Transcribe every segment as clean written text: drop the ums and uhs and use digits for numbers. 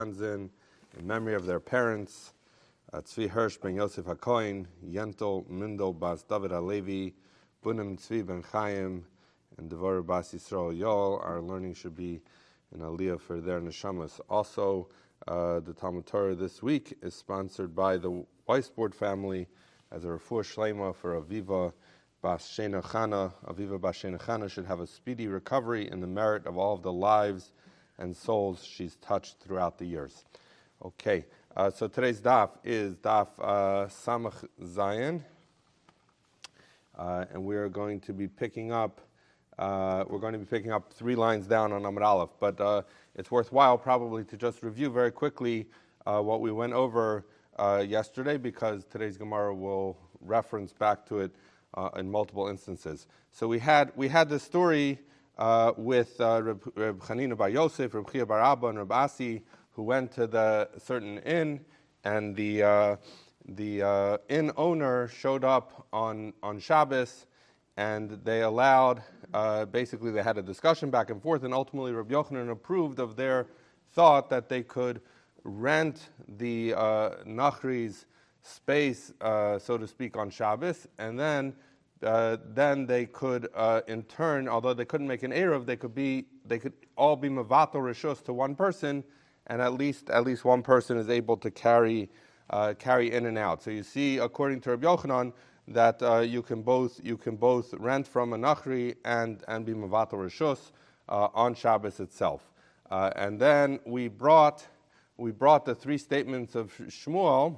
in memory of their parents, Tzvi Hirsch ben Yosef HaKohen, Yentel Mindel bas David HaLevi, Bunim Tzvi ben Chaim, and Devorah bas Yisrael Yol. Our learning should be in Aliyah for their neshamas. Also, the Talmud Torah this week is sponsored by the Weisbord family as a refuah shlema for Aviva bas Shena Chana. Aviva bas Shena Chana should have a speedy recovery in the merit of all of the lives and souls she's touched throughout the years. Okay, so today's daf is daf Samach Zayin, and we're going to be picking up. Three lines down on Amud Aleph, but it's worthwhile probably to just review very quickly what we went over yesterday, because today's Gemara will reference back to it in multiple instances. So we had this story with Reb Chanina bar Yosef, Reb Chia bar Abba, and Reb Asi, who went to the certain inn, and the inn owner showed up on Shabbos, and they allowed, basically they had a discussion back and forth, and ultimately Reb Yochanan approved of their thought that they could rent the Nachri's space, so to speak, on Shabbos, and then they could, in turn, although they couldn't make an Erev, they could all be Mavato Rishus to one person, and at least one person is able to carry in and out. So you see, according to Rabbi Yochanan, that you can both rent from a Nachri and be Mavato Rishus on Shabbos itself. And then we brought the three statements of Shmuel,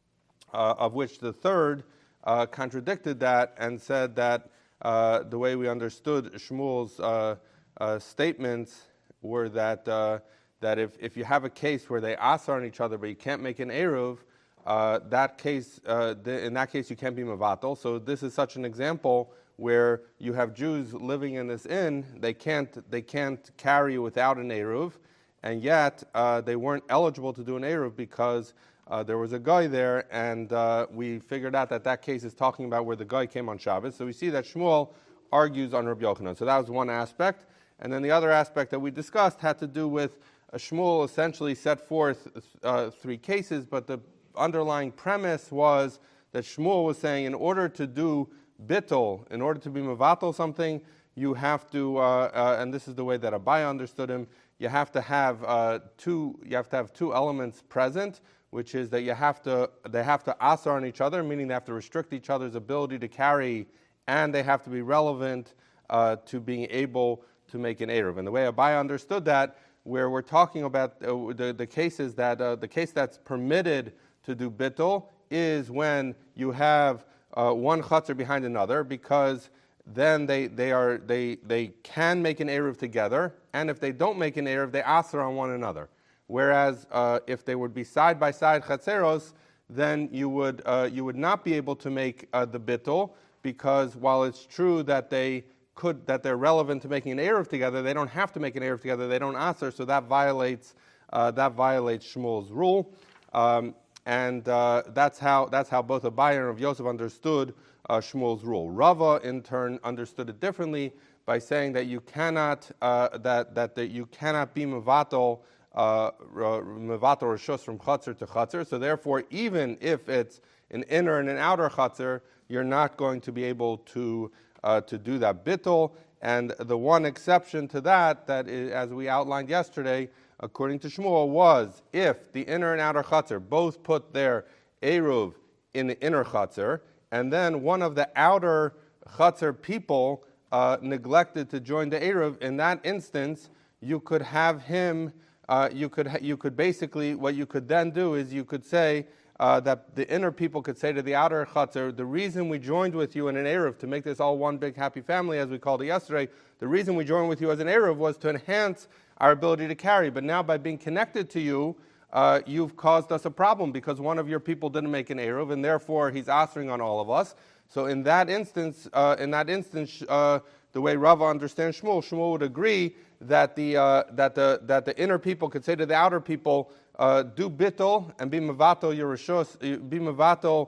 of which the third contradicted that and said that the way we understood Shmuel's statements were that if you have a case where they asar on each other but you can't make an eruv, in that case you can't be mavatal. So this is such an example where you have Jews living in this inn, they can't carry without an eruv, and yet they weren't eligible to do an eruv because there was a guy there, and we figured out that case is talking about where the guy came on Shabbos. So we see that Shmuel argues on Rabbi Yochanan. So that was one aspect. And then the other aspect that we discussed had to do with Shmuel essentially set forth three cases, but the underlying premise was that Shmuel was saying in order to do bittul, in order to be mevatel something, you have to, and this is the way that Abaye understood him, you have to have two elements present, which is that they have to asar on each other, meaning they have to restrict each other's ability to carry, and they have to be relevant to being able to make an eruv. And the way Abaye understood that, where we're talking about the cases that the case that's permitted to do bittul is when you have one chutzner behind another, because then they can make an eruv together, and if they don't make an eruv, they asar on one another. Whereas if they would be side by side chatzeros, then you would not be able to make the bittul, because while it's true that they're relevant to making an eruv together, they don't have to make an eruv together. They don't asar, so that violates Shmuel's rule, and that's how both Abaye and Rav Yosef understood Shmuel's rule. Rava in turn understood it differently by saying that you cannot you cannot be mevatel rishus from chutzner to chutzner. So therefore, even if it's an inner and an outer chutzner, you're not going to be able to do that bittul. And the one exception to that is, as we outlined yesterday, according to Shmuel, was if the inner and outer chutzner both put their eruv in the inner chutzner, and then one of the outer chutzner people neglected to join the eruv. In that instance, you could have him. You could basically, what you could then do is you could say that the inner people could say to the outer chutzner, the reason we joined with you in an eruv to make this all one big happy family, as we called it yesterday, the reason we joined with you as an eruv was to enhance our ability to carry. But now by being connected to you, you've caused us a problem because one of your people didn't make an eruv, and therefore he's answering on all of us. So in that instance, the way Rava understands Shmuel would agree that the inner people could say to the outer people, do bittul and be mevatel your rishus, be mevatel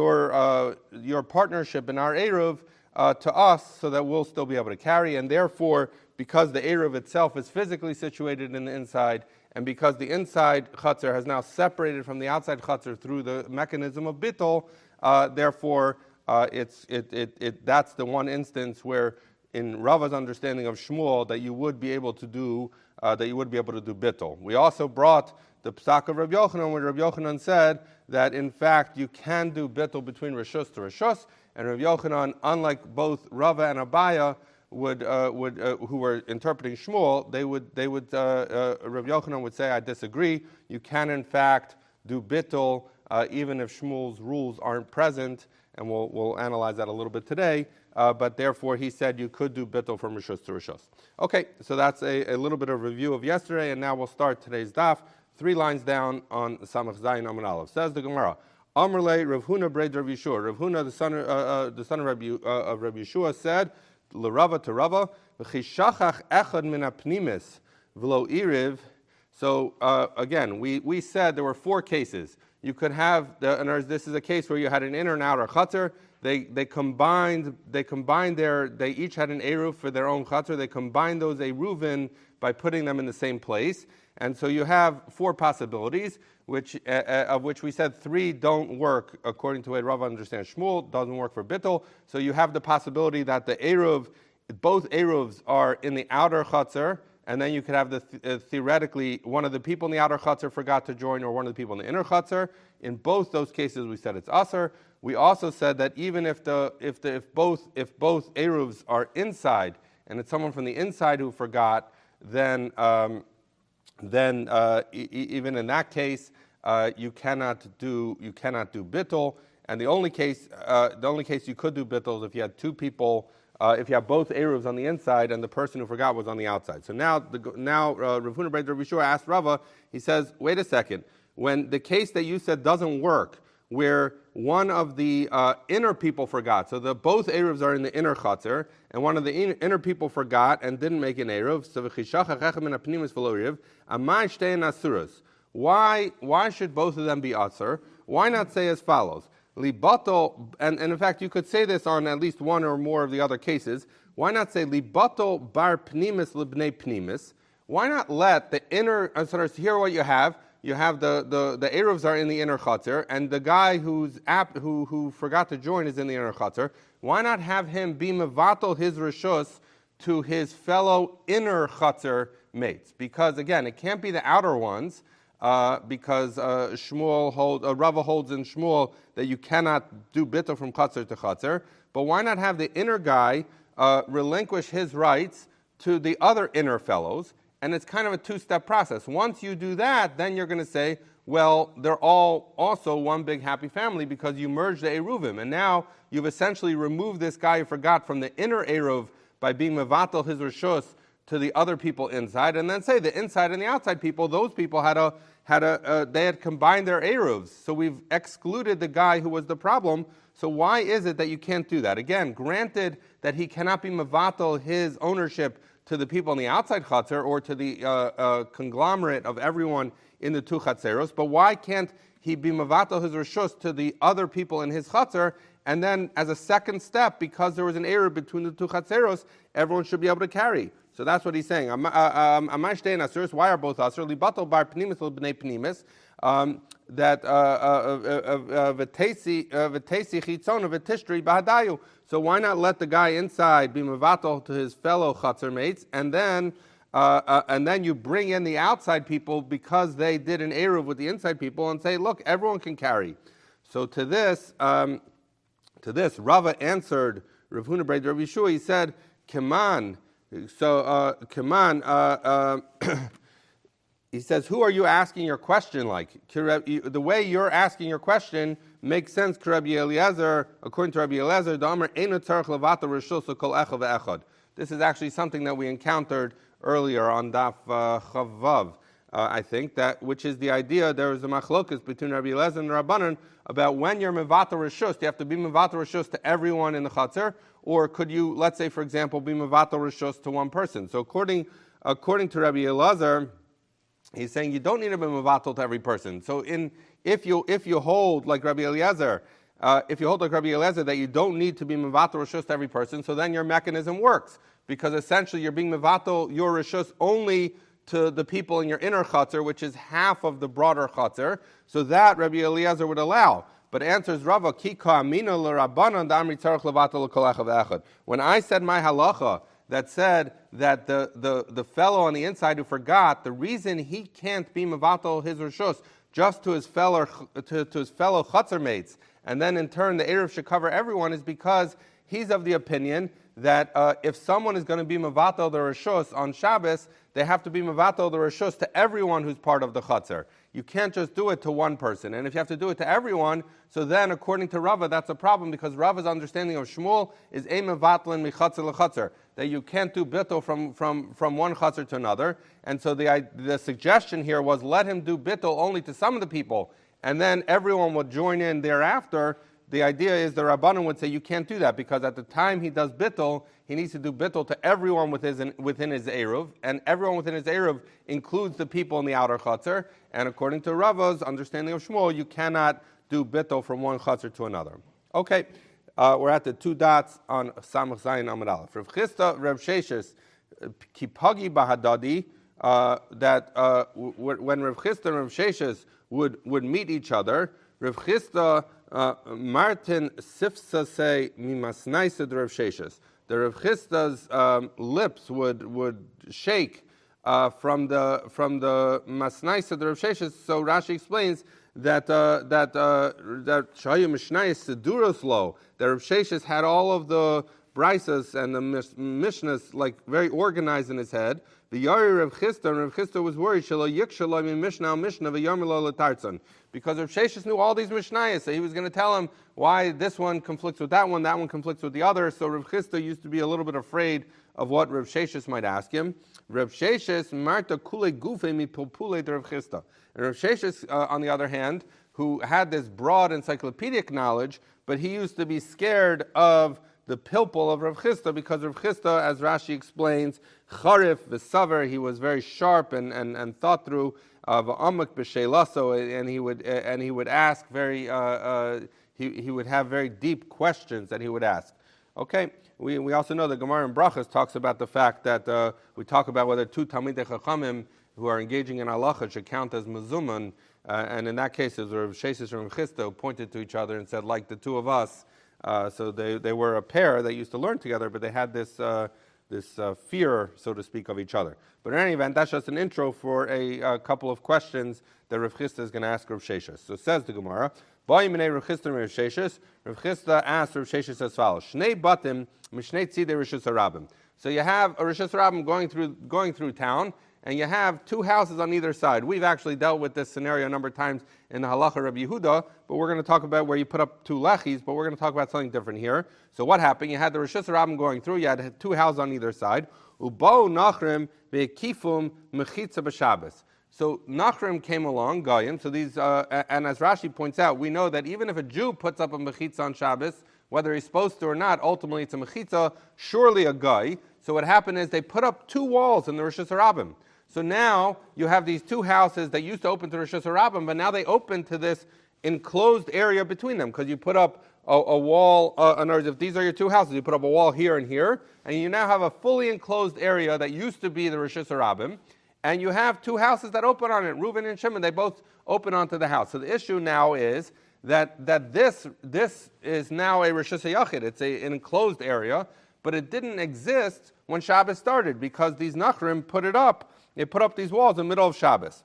your partnership in our eruv to us, so that we'll still be able to carry. And therefore, because the eruv itself is physically situated in the inside, and because the inside chutzner has now separated from the outside chutzner through the mechanism of bittul, therefore that's the one instance where, in Rava's understanding of Shmuel, that you would be able to do bittul. We also brought the psak of Rabbi Yochanan, where Rabbi Yochanan said that in fact you can do bittul between reshus to reshus, and Rabbi Yochanan, unlike both Rava and Abaya, who were interpreting Shmuel, Rabbi Yochanan would say, I disagree. You can in fact do bittul even if Shmuel's rules aren't present, and we'll analyze that a little bit today. But therefore, he said you could do bittul from reshus to reshus. Okay, so that's a little bit of review of yesterday, and now we'll start today's daf. 3 lines down on Samach Zayin Amud Aleph. Says the Gemara, Amrle Rav Huna Breid Rav Yeshua. Rav Huna, the son of Rabbi Yeshua, said, L'Rava to Rava, V'chishachach echad min apnimis v'lo iriv. So again, we said there were 4 cases. You could have, this is a case where you had an inner and outer chutzner. They each had an eruv for their own chutzner. They combined those eruvin by putting them in the same place. And so you have 4 possibilities, of which we said 3 don't work according to the way Rava understands Shmuel, doesn't work for bittul. So you have the possibility that both eruvs are in the outer chutzner, and then you could have theoretically one of the people in the outer chutzner forgot to join, or one of the people in the inner chutzner. In both those cases, we said it's aser. We also said that even if both eruvs are inside, and it's someone from the inside who forgot, then even in that case, you cannot do bittul. And the only case you could do bittul is if you had 2 people, if you have both eruvs on the inside and the person who forgot was on the outside. So now Rav Huna Breid Rav Yeshua asked Rava. He says, wait a second. When the case that you said doesn't work, where one of the inner people forgot, so both eruvs are in the inner chutzner, and one of the inner people forgot and didn't make an eruv. Why should both of them be aser? Why not say as follows? Libato, and in fact you could say this on at least one or more of the other cases. Why not say libato bar pnimis libnei pnimis? Why not let the inner? So here what you have. You have the eruvs are in the inner chutzner, and the guy who forgot to join is in the inner chutzner. Why not have him be mevatel his reshus to his fellow inner chutzner mates? Because again, it can't be the outer ones, because Rava holds in Shmuel that you cannot do bittul from chutzner to chutzner. But why not have the inner guy relinquish his rights to the other inner fellows? And it's kind of a 2-step process. Once you do that, then you're going to say, well, they're all also one big happy family because you merged the eruvim. And now you've essentially removed this guy who forgot from the inner eruv by being mevatel his reshus to the other people inside. And then say the inside and the outside people, those people they had combined their eruvs. So we've excluded the guy who was the problem. So why is it that you can't do that? Again, granted that he cannot be mevatel his ownership to the people on the outside chutzner or to the conglomerate of everyone in the 2 chutzneros, but why can't he be mevatel his reshus to the other people in his chutzner? And then, as a second step, because there was an error between the 2 chutzneros, everyone should be able to carry. So that's what he's saying. Why are both aser? Libatel bar pnimis l'bnei pnimis. That v'teisi chitzona v'tishtri b'hadayu. So why not let the guy inside be mevatel to his fellow chutzner mates, and then you bring in the outside people because they did an eruv with the inside people, and say, look, everyone can carry. So to this, Rava answered Rav Huna Breid Rav Yeshua. He said, "Keman." So he says, who are you asking your question like? The way you're asking your question makes sense. According to Rabbi Eliezer, this is actually something that we encountered earlier on Daf Chavav, I think, which is the idea. There is a machlokus between Rabbi Eliezer and Rabbanan about when you're mevatel reshus. Do you have to be mevatel reshus to everyone in the chutzner, or could you, let's say, for example, be mevatel reshus to one person? So according to Rabbi Eliezer, he's saying you don't need to be mevatel to every person. So if you hold like Rabbi Eliezer, that you don't need to be mevatel reshus to every person, so then your mechanism works, because essentially you're being mevatel your reshus only to the people in your inner chutzner, which is half of the broader chutzner. So that Rabbi Eliezer would allow. But answers Rava, Kika Amina l'Rabbanan d'Amri tzarich levatel l'kol echav echad. When I said my halacha that said that the fellow on the inside who forgot, the reason he can't be mevatel his rishus just to his fellow chutzner mates, and then in turn the eruv should cover everyone, is because he's of the opinion that if someone is going to be mevatel the rishus on Shabbos, they have to be mevatel the rishus to everyone who's part of the chutzner. You can't just do it to one person. And if you have to do it to everyone, so then according to Rava, that's a problem, because Rava's understanding of Shmuel is a mevatlin michatzer lechatzer, that you can't do bittul from one chutzner to another. And so the suggestion here was let him do bittul only to some of the people, and then everyone would join in thereafter. The idea is the Rabbanan would say you can't do that, because at the time he does bittul, he needs to do bittul to everyone within his eruv, and everyone within his eruv includes the people in the outer chutzner. And according to Rava's understanding of Shmuel, you cannot do bittul from one chutzner to another. Okay, we're at the 2 dots on Samach Zayin Amud Aleph. Rav Chisda, Rav Sheshes, Kipagi Bahadadi, that when Rav Chisda and Rav Sheshes would meet each other, Rav Chisda Martin Sifsa say mimasnaisa Rav Sheshes. The Rav Chisda's lips would shake from the masnaisa Rav Sheshes. So Rashi explains that Shaya Mishnayis Seduros Lo, that Rav Sheshes had all of the Brisas and the Mishnahs like very organized in his head. The Yari Rav Chisda, and Rav Chisda was worried Shelo Yikshaloi min Mishnah Mishnah v'Yamilo L'Tartzon, because Rav Sheshes knew all these Mishnayos, so he was going to tell him why this one conflicts with that one conflicts with the other. So Rav Chisda used to be a little bit afraid of what Rav Sheshes might ask him. Rav Sheshes Marta Kule Gufe mi Pulpule Rav Chisda. And Rav Sheshes, on the other hand, who had this broad encyclopedic knowledge, but he used to be scared of the pilpul of Rav Chisda, because Rav Chisda, as Rashi explains, charif v'saver, he was very sharp and thought through, v'amak b'sheilaso, and he would ask very he would have very deep questions that he would ask. Okay, we also know the Gemara in Brachas talks about the fact that we talk about whether 2 Talmidei Chachamim who are engaging in halacha should count as mezuman, and in that case, it was Rav Sheshes and Rav Chisda who pointed to each other and said, like the two of us. So they were a pair that used to learn together, but they had this fear, so to speak, of each other. But in any event, that's just an intro for a couple of questions that Rav Chisda is going to ask Rav Sheshes. So says the Gemara, Rav Chisda asked Rav Sheshes as follows: Shnei batim mishnei tzidei rishus harabim. So you have a rishus harabim going through town, and you have 2 houses on either side. We've actually dealt with this scenario a number of times in the Halacha Rabbi Yehuda, but we're going to talk about where you put up 2 lechis, but we're going to talk about something different here. So what happened? You had the Rishus Harabim going through, you had 2 houses on either side. Ubo Nachrim ve'kifum mechitza b'Shabbos. So Nachrim came along, Goyim, so these, and as Rashi points out, we know that even if a Jew puts up a mechitza on Shabbos, whether he's supposed to or not, ultimately it's a mechitza, surely a guy. So what happened is they put up 2 walls in the Rishus Harabim. So now you have these 2 houses that used to open to Rishus Harabim, but now they open to this enclosed area between them, because you put up a wall. In other words, if these are your 2 houses, you put up a wall here and here, and you now have a fully enclosed area that used to be the Rishus Harabim, and you have 2 houses that open on it. Reuven and Shimon, they both open onto the house. So the issue now is that this is now a Rishus HaYachid. It's an enclosed area, but it didn't exist when Shabbos started, because these Nachrim put it up. They put up these walls in the middle of Shabbos.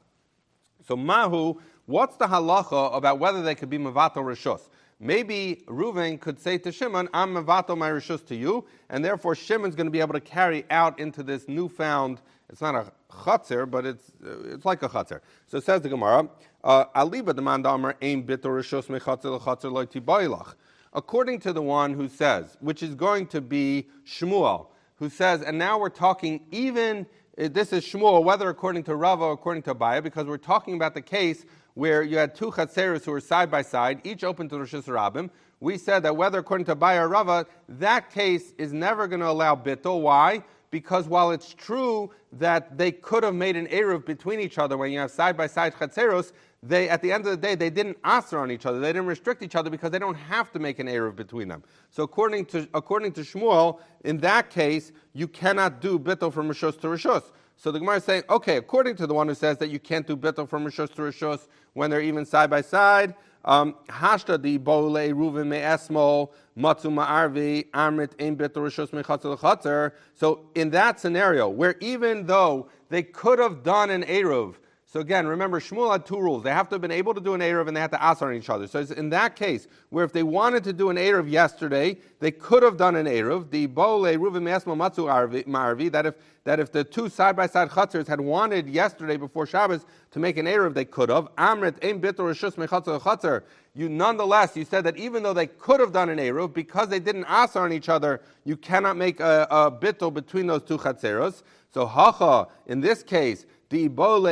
So Mahu, what's the halacha about whether they could be mevatel rishus? Maybe Reuven could say to Shimon, I'm mevatel my rishus to you, and therefore Shimon's going to be able to carry out into this newfound, it's not a chatzir, but it's like a chatzir. So it says the Gemara, Aliba demand amar ein bitul rishus mechatzir lechatzir lo tibaylach. According to the one who says, which is going to be Shmuel, who says, and now we're talking even, this is Shmuel, whether according to Rava or according to Abaye, because we're talking about the case where you had 2 chatzeros who were side by side, each open to Rishus Harabim. We said that whether according to Abaye or Rava, that case is never going to allow bittul. Why? Because while it's true that they could have made an eruv between each other when you have side by side chatzeros, they, at the end of the day, they didn't aser on each other. They didn't restrict each other because they don't have to make an eruv between them. So according to Shmuel, in that case, you cannot do bittul from rishus to rishus. So the Gemara is saying, okay, according to the one who says that you can't do bittul from rishus to rishus when they're even side by side, hashta di bole ruvin me esmo matzu ma'arvi amrit ein bittul rishus mechatzer lechatzer. So in that scenario, where even though they could have done an eruv, so again, remember, Shmuel had two rules. They have to have been able to do an Eruv and they have to asar on each other. So it's in that case, where if they wanted to do an Eruv yesterday, they could have done an Eruv. The Bole Ruvim Me'esmo Matzu Ma'arvi, that if the two side-by-side chatzers had wanted yesterday before Shabbos to make an Eruv, they could have. Amrit Ein Bitur Rishus Mechatzer Chatzer. Nonetheless, you said that even though they could have done an Eruv, because they didn't asar on each other, you cannot make a bittul between those two chatzeros. So hacha, in this case, so then, but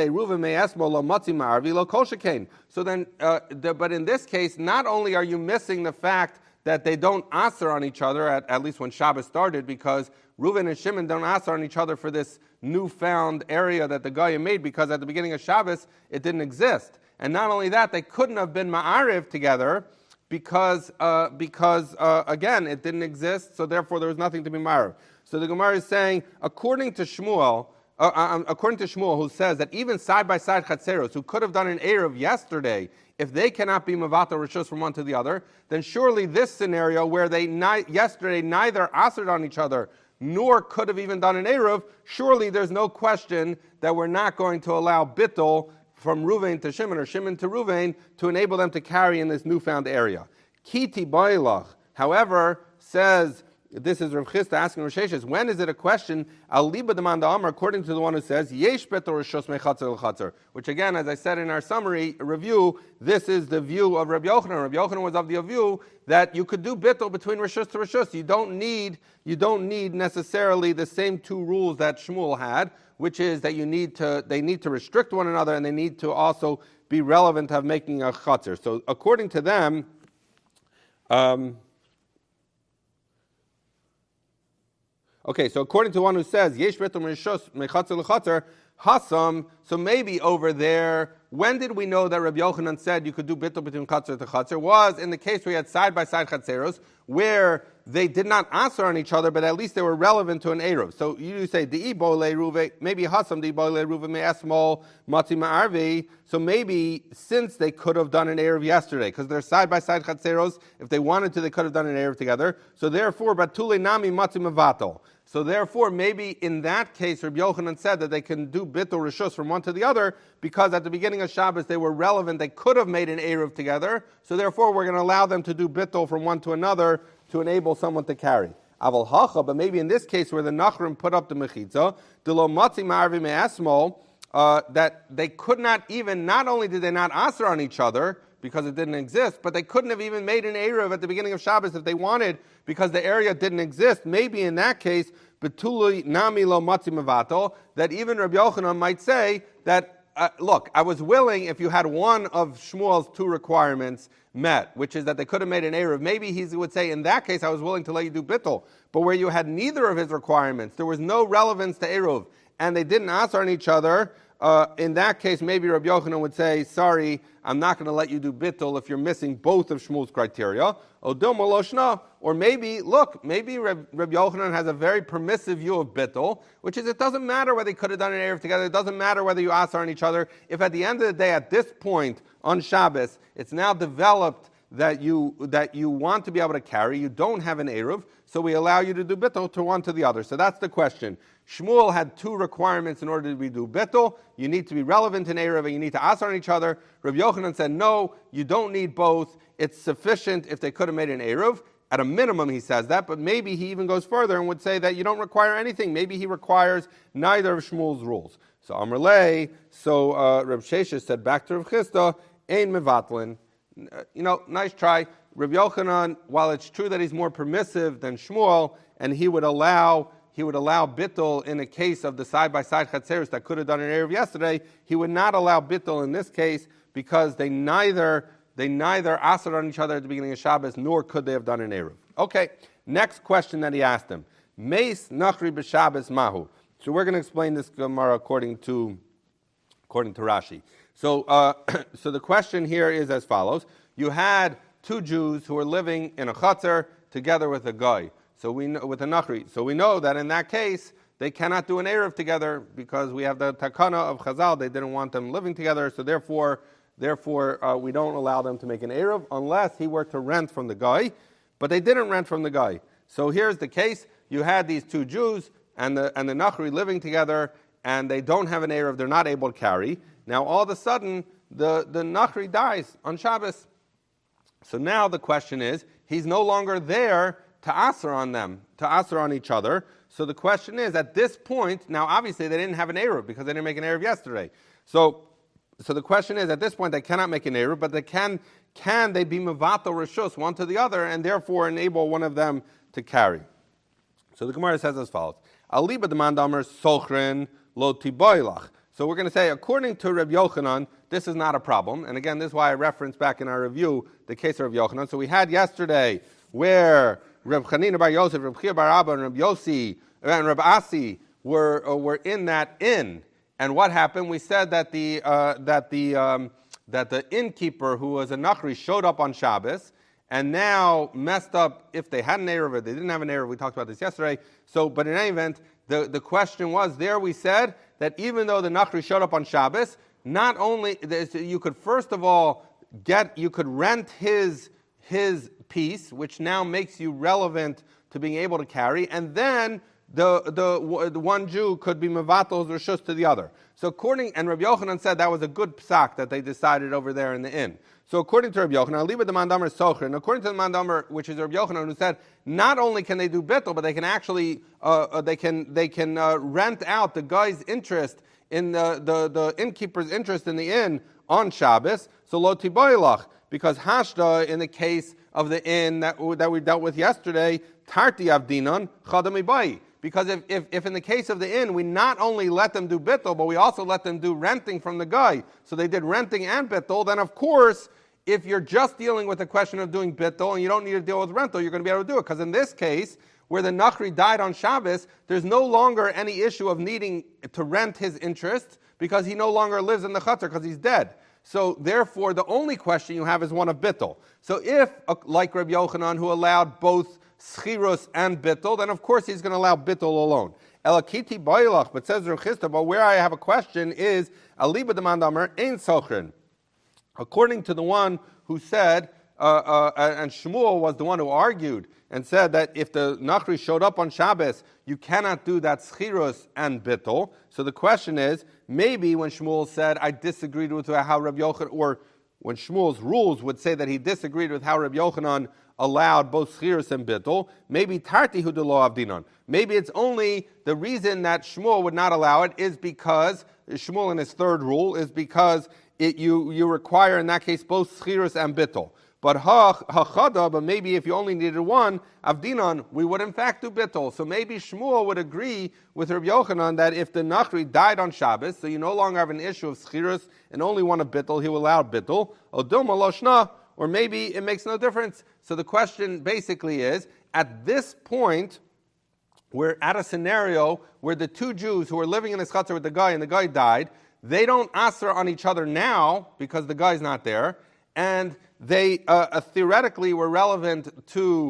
in this case, not only are you missing the fact that they don't aser on each other, at least when Shabbos started, because Reuven and Shimon don't aser on each other for this newfound area that the Goyim made, because at the beginning of Shabbos, it didn't exist. And not only that, they couldn't have been ma'ariv together, because again, it didn't exist, so therefore there was nothing to be ma'ariv. So the Gemara is saying, according to Shmuel, who says that even side-by-side chatzeros, who could have done an Eruv yesterday, if they cannot be mavato rishus from one to the other, then surely this scenario where they yesterday neither asered on each other nor could have even done an Eruv, surely there's no question that we're not going to allow bittul from Ruvain to Shimon or Shimon to Ruvain to enable them to carry in this newfound area. Kiti bailach, however, says, this is Rav Chisda asking Rosh Hashanah, when is it a question? Al liba demand amar, according to the one who says yesh betor rishus mechatzer l'chatzer, which again, as I said in our summary review, this is the view of Rabbi Yochanan. Rabbi Yochanan was of the view that you could do bittul between rishus to rishus. You don't need necessarily the same two rules that Shmuel had, which is that they need to restrict one another and they need to also be relevant of making a chatzer. So according to them. Okay, so according to one who says, Yesh betum rishus mechatzer l'chatzer, hasam, so maybe over there, when did we know that Rabbi Yochanan said you could do bittul between chatzer to chatzer? Was in the case where you had side-by-side chatzeros, where they did not answer on each other, but at least they were relevant to an Eruv. So you say, Di'i bole ruve, maybe hasam, Di'i bole ruve me'esmol mati ma'arvi, so maybe since they could have done an Eruv yesterday, because they're side-by-side chatzeros, if they wanted to, they could have done an Eruv together. So therefore, batule nami mati mavato. So therefore, maybe in that case, Rabbi Yochanan said that they can do bittul rishus from one to the other, because at the beginning of Shabbos they were relevant, they could have made an Eruv together, so therefore we're going to allow them to do bittul from one to another to enable someone to carry. Aval hacha, but maybe in this case where the Nachrim put up the mechitza, delo matzi ma'arvi me'asmol, that they could not even, not only did they not aser on each other, because it didn't exist, but they couldn't have even made an Eruv at the beginning of Shabbos if they wanted, because the area didn't exist. Maybe in that case, betului nami lo matzi mavato, that even Rabbi Yochanan might say that, look, I was willing if you had one of Shmuel's two requirements met, which is that they could have made an Eruv. Maybe he would say, in that case, I was willing to let you do bittul. But where you had neither of his requirements, there was no relevance to Eruv, and they didn't answer on each other, in that case, maybe Rabbi Yochanan would say, sorry, I'm not going to let you do bittul if you're missing both of Shmuel's criteria. Or maybe, look, maybe Rabbi Yochanan has a very permissive view of bittul, which is it doesn't matter whether they could have done an Eruv together, it doesn't matter whether you answer on each other. If at the end of the day, at this point on Shabbos, it's now developed that you want to be able to carry, you don't have an Eruv, so we allow you to do bittul to one to the other. So that's the question. Shmuel had two requirements in order to do bittul. You need to be relevant in Eruv and you need to answer on each other. Rabbi Yochanan said, no, you don't need both. It's sufficient if they could have made an Eruv. At a minimum, he says that, but maybe he even goes further and would say that you don't require anything. Maybe he requires neither of Shmuel's rules. So Amr Lei, Reb Sheshes said back to Rav Chisda, Ein mevatlin. Nice try. Rabbi Yochanan, while it's true that he's more permissive than Shmuel, and he would allow bittul in a case of the side-by-side chatzeros that could have done an Eruv yesterday, he would not allow bittul in this case because they neither asked on each other at the beginning of Shabbos, nor could they have done an Eruv. Okay, next question that he asked him. Meis nachri b'Shabbos mahu. So we're going to explain this Gemara according to Rashi. So the question here is as follows. You had two Jews who were living in a chutzner together with a guy. So we know, with a nachri. So we know that in that case, they cannot do an Erev together because we have the takana of Chazal. They didn't want them living together, so therefore, we don't allow them to make an Erev unless he were to rent from the guy. But they didn't rent from the guy. So here's the case. You had these two Jews and the Nachri living together, and they don't have an Erev, they're not able to carry. Now all of a sudden, the Nachri dies on Shabbos. So now the question is, he's no longer there to asr on them, to asr on each other. So the question is, at this point, now obviously they didn't have an Erev because they didn't make an Erev yesterday. So the question is, at this point they cannot make an Erev, but they can they be mevatel reshus one to the other and therefore enable one of them to carry? So the Gemara says as follows: Aliba demand amar sochrin lo tiboilach. So we're going to say, according to Reb Yochanan, this is not a problem. And again, this is why I referenced back in our review the case of Reb Yochanan. So we had yesterday where Reb Chanina bar Yosef, Reb Chia bar Abba, and Reb Yossi and Reb Asi were in that inn. And what happened? We said that the innkeeper, who was a Nachri, showed up on Shabbos and now messed up if they had an Erev or they didn't have an Erev. We talked about this yesterday. So, but in any event, the question was, there we said that even though the Nachri showed up on Shabbos, not only, you could first of all you could rent his piece, which now makes you relevant to being able to carry, and then the one Jew could be mevatel reshus to the other. So and Rabbi Yochanan said that was a good psak that they decided over there in the inn. So according to Rabbi Yochanan, Aliba the mandamar socher, and according to the mandamar, which is Rabbi Yochanan, who said not only can they do bittul, but they can actually they can rent out the guy's interest in the innkeeper's interest in the inn on Shabbos. So lo tiboilach, because hashda in the case of the inn that we dealt with yesterday, tarti avdinon chadam ibai. Because if in the case of the inn, we not only let them do bittul, but we also let them do renting from the guy. So they did renting and bittul, then of course, if you're just dealing with the question of doing bittul and you don't need to deal with rental, you're going to be able to do it. Because in this case, where the Nachri died on Shabbos, there's no longer any issue of needing to rent his interest because he no longer lives in the chutzner because he's dead. So therefore, the only question you have is one of bittul. So if, like Rabbi Yochanan, who allowed both schirus and bittul, then of course he's going to allow bittul alone. Elakiti boilach, but says Rav Chisda, but where I have a question is, aliba demand amar ein sochrin. According to the one who said, and Shmuel was the one who argued and said that if the Nachri showed up on Shabbos, you cannot do that schirus and bittul. So the question is, maybe when Shmuel said, I disagreed with how Rabbi Yochanan, or when Shmuel's rules would say that he disagreed with how Rabbi Yochanan allowed both schirus and bittul, maybe tartihu de lo avdinon. Maybe it's only the reason that Shmuel would not allow it is because, Shmuel in his third rule, is because you require in that case both schirus and bittul. But but maybe if you only needed one, avdinon, we would in fact do bittul. So maybe Shmuel would agree with Rabbi Yochanan that if the Nachri died on Shabbos, so you no longer have an issue of schirus and only one of bittul, he will allow bittul. Odilma loshna, or maybe it makes no difference. So the question basically is, at this point, we're at a scenario where the two Jews who are living in this chutzner with the guy and the guy died, they don't asr on each other now because the guy's not there, and they theoretically were relevant to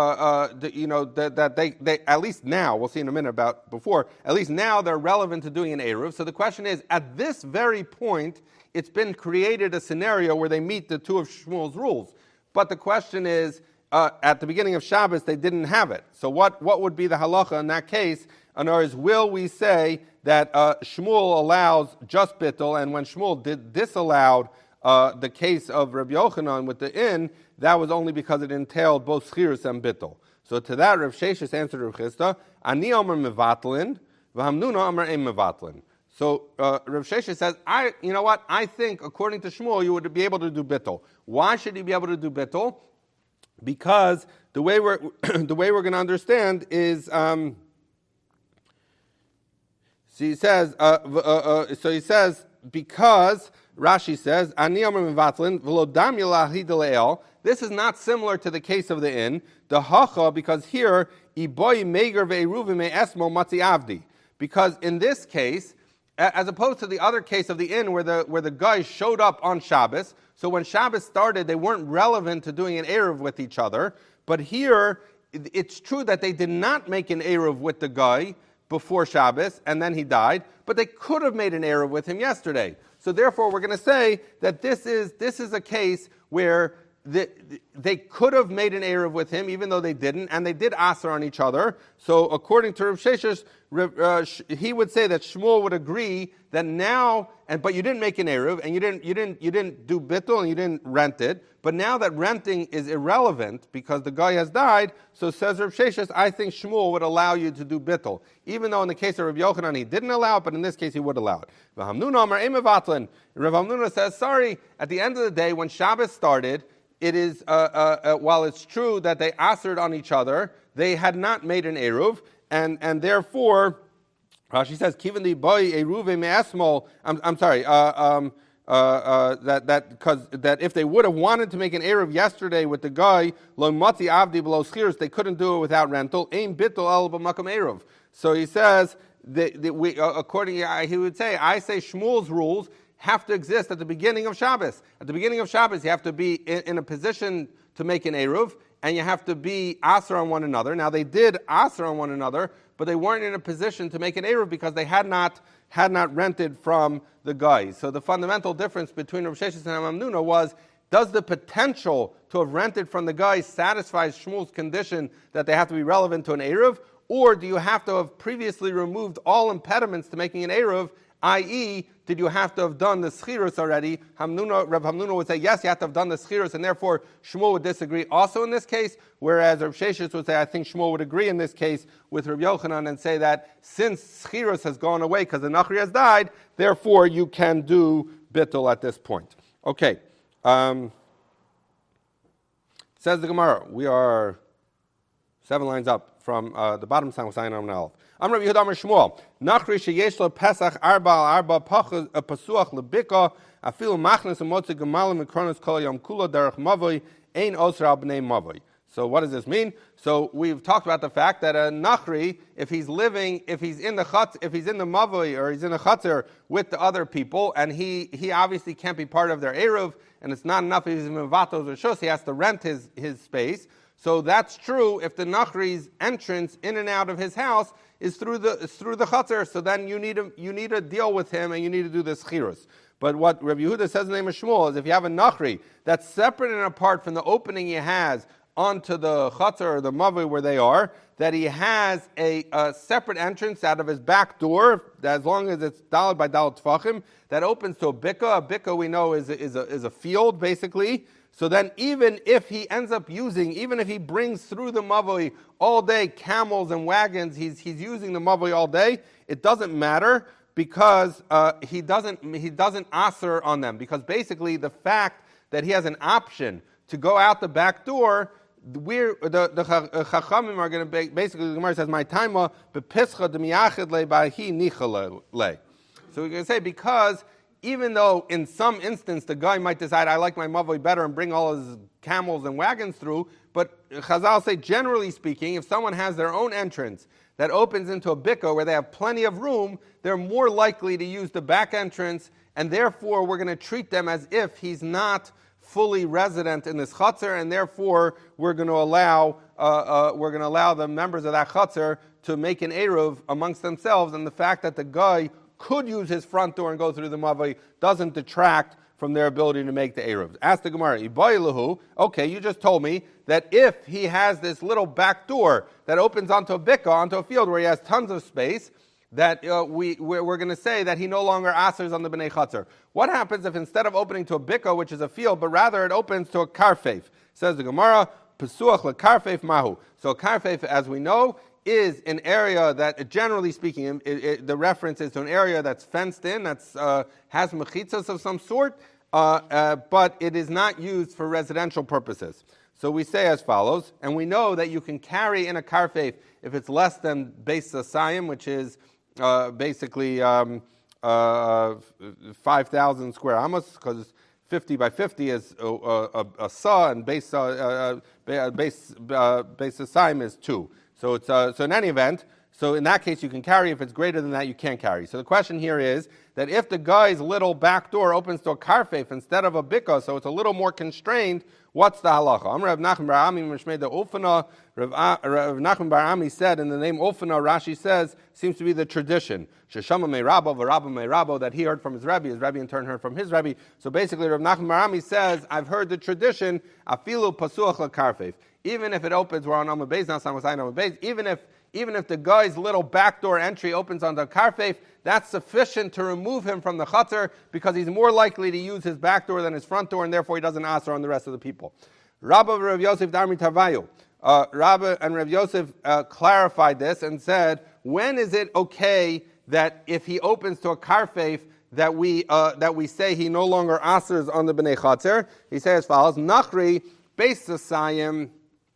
that they at least now, we'll see in a minute about before, at least now they're relevant to doing an eruv. So the question is, at this very point, it's been created a scenario where they meet the two of Shmuel's rules. But the question is, at the beginning of Shabbos, they didn't have it. So what would be the halacha in that case? In other words, will we say that Shmuel allows just bittul, and when Shmuel disallowed the case of Rabbi Yochanan with the inn, that was only because it entailed both schirus and bittul. So to that, Rav Sheshes answered Rav Chisda, Ani omer mevatlin, v'hamnuna omer ein mevatlin. So Rav Sheshes says, I think according to Shmuel, you would be able to do bittul. Why should you be able to do bittul? Because the way we're going to understand is, so he says, because Rashi says, Ani omer mevatlin v'lo dam yelahi deleel. This is not similar to the case of the inn. The hacha, because here, iboy meger ve'eruvim me'esmo matzi avdi. Because in this case, as opposed to the other case of the inn where the guys showed up on Shabbos, so when Shabbos started, they weren't relevant to doing an eruv with each other. But here, it's true that they did not make an eruv with the guy, before Shabbos, and then he died, but they could have made an Eruv with him yesterday. So therefore, we're going to say that this is a case where they could have made an Eruv with him, even though they didn't, and they did Aser on each other. So according to Rav Sheshes, he would say that Shmuel would agree that now, but you didn't make an Eruv, and you didn't do bittul, and you didn't rent it. But now that renting is irrelevant because the guy has died, so says Rav Sheshes, I think Shmuel would allow you to do bittul, even though in the case of Rav Yochanan he didn't allow it, but in this case he would allow it. Rav Hamnuna says, sorry, at the end of the day, when Shabbos started, it is, while it's true that they asered on each other, they had not made an Eruv, and therefore, Rashi says, Kivandi boy Eruve me'esmol, I'm sorry, that if they would have wanted to make an Eruv yesterday with the guy, lo mati avdi below schiros, they couldn't do it without rental, aim bittul el b'makam Eruv. So he says, he would say, I say Shmuel's rules have to exist at the beginning of Shabbos. At the beginning of Shabbos, you have to be in a position to make an Eruv, and you have to be Aser on one another. Now, they did Aser on one another, but they weren't in a position to make an Eruv because they had not rented from the guy. So the fundamental difference between Rav Sheshes and Hamnuna was, does the potential to have rented from the guy satisfy Shmuel's condition that they have to be relevant to an Eruv, or do you have to have previously removed all impediments to making an Eruv, i.e., did you have to have done the schiros already? Rav Hamnuna would say, yes, you have to have done the schiros, and therefore Shmuel would disagree also in this case, whereas Rav Sheshes would say, I think Shmuel would agree in this case with Rav Yochanan and say that since schiros has gone away because the Nachri has died, therefore you can do bittul at this point. Okay. Says the Gemara, we are 7 lines up from the bottom sign of Sayin Aleph. Amar Yehuda Amar Shmuel, Nachri sheyesh lo Pesach arba pasuach lebika afilu machnas umotzi gemalim mikronos kol yom kula derech mavoi ein osra al bnei mavoi. So what does this mean? So we've talked about the fact that a Nachri, if he's in the mavoi or he's in the chatzir with the other people, and he obviously can't be part of their eruv, and it's not enough if he's in mevatos or shus, he has to rent his space. So that's true if the Nachri's entrance in and out of his house is through the chatzar. So then you need to deal with him and you need to do the schirus. But what Rabbi Yehuda says in the name of Shmuel is if you have a Nachri that's separate and apart from the opening he has onto the chatzar or the mavui where they are, that he has a separate entrance out of his back door, as long as it's daled by daled tfachim, that opens to a bika. A bika we know is a field basically. So then even if he ends up even if he brings through the mavoi all day camels and wagons, he's using the mavoi all day, it doesn't matter because he doesn't aser on them. Because basically the fact that he has an option to go out the back door, the Chachamim are going to basically, the Gemara says, my taima bepischa demiyachid le ba'hi nichale le. So we're going to say because even though in some instance the guy might decide, I like my mavoi better and bring all his camels and wagons through, but Chazal say, generally speaking, if someone has their own entrance that opens into a bika where they have plenty of room, they're more likely to use the back entrance, and therefore we're going to treat them as if he's not fully resident in this chutzner, and therefore we're going to allow the members of that chutzner to make an eruv amongst themselves, and the fact that the guy could use his front door and go through the mavoi doesn't detract from their ability to make the eruv. Ask the Gemara, Ibaylahu, okay, you just told me that if he has this little back door that opens onto a bika, onto a field where he has tons of space, that we're going to say that he no longer asers on the bnei chatzar. What happens if instead of opening to a bika, which is a field, but rather it opens to a karfeif? Says the Gemara, Pesuach lekarfeif mahu. So a karfeif, as we know, is an area that, generally speaking, the reference is to an area that's fenced in, that's has mechitzas of some sort, but it is not used for residential purposes. So we say as follows, and we know that you can carry in a karfeif if it's less than beis asayim, which is basically 5,000 square amos, because 50 by 50 is a sa, and beis asayim is 2. So it's so in any event, So in that case, you can carry. If it's greater than that, you can't carry. So the question here is that if the guy's little back door opens to a karfeif instead of a bika, so it's a little more constrained, what's the halacha? Rav Nachman bar Ami mishmei the Ufana. Rav Nachman bar Ami said, in the name Ufana, Rashi says, seems to be the tradition. Sheshama me Rabbo, v'Rabba me Rabbo, that he heard from his Rebbe in turn heard from his Rebbe. So basically, Rav Nachman bar Ami says, I've heard the tradition, afilu pasuach la-karfeif. Even if it opens, we're on Amud Beis, now Samosai Amud Beis, even if the guy's little backdoor entry opens on the karfeif, that's sufficient to remove him from the chutzner because he's more likely to use his back door than his front door, and therefore he doesn't aser on the rest of the people. Rabba Rav Yosef Darmi Tarvayu. Rabba and Rav Yosef clarified this and said, when is it okay that if he opens to a karfeif that we say he no longer asers on the bnei chutzner? He says as follows: Nachri beis hasayim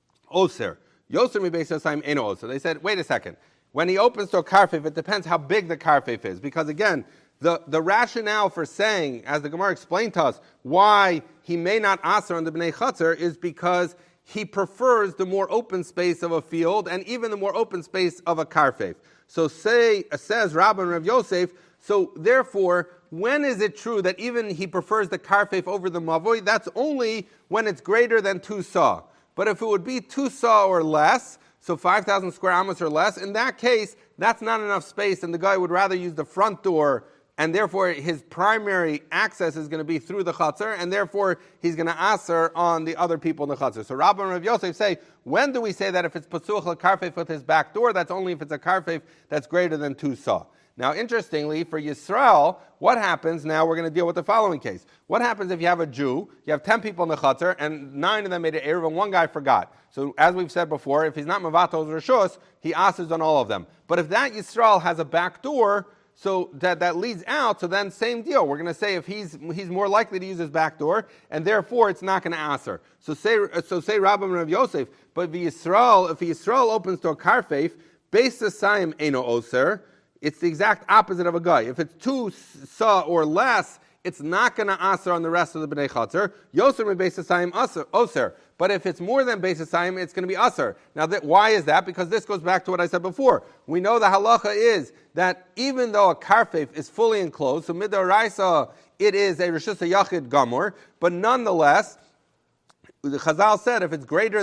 oser. Yoser mi beis hasayim eno oser. They said, wait a second. When he opens to a karfeif, it depends how big the karfeif is. Because again, the rationale for saying, as the Gemara explained to us, why he may not aser on the bnei chutzner is because he prefers the more open space of a field and even the more open space of a karfeif. So says Rabbi and Rav Yosef, so therefore, when is it true that even he prefers the karfeif over the mavoi? That's only when it's greater than 2 sa. But if it would be 2 sa or less, so 5,000 square amos or less, in that case, that's not enough space, and the guy would rather use the front door, and therefore his primary access is going to be through the chutzner, and therefore he's going to aser on the other people in the chutzner. So Rabbi and Rav Yosef say, when do we say that if it's pasuach la-karfeif with his back door, that's only if it's a karfeif that's greater than 2 sa. Now, interestingly, for Yisrael, what happens now? We're going to deal with the following case. What happens if you have a Jew, you have 10 people in the chutzner, and 9 of them made an eruv, and 1 guy forgot? So, as we've said before, if he's not mavatos rishus, he asers on all of them. But if that Yisrael has a back door, so that leads out, so then same deal. We're going to say if he's more likely to use his back door, and therefore it's not going to aser. So say Rabbi and Rav Yosef, but if Yisrael opens to a karfeif, beis hasayim eno oser, it's the exact opposite of a guy. If it's 2 sa or less, it's not going to aser on the rest of the bnei chutzner. Yoser me beis hasayim oser. But if it's more than beis hasayim, it's going to be aser. Now, why is that? Because this goes back to what I said before. We know the halacha is that even though a karfeif is fully enclosed, so midoraisa it is a rishus yachid gamor, but nonetheless, the Chazal said if it's greater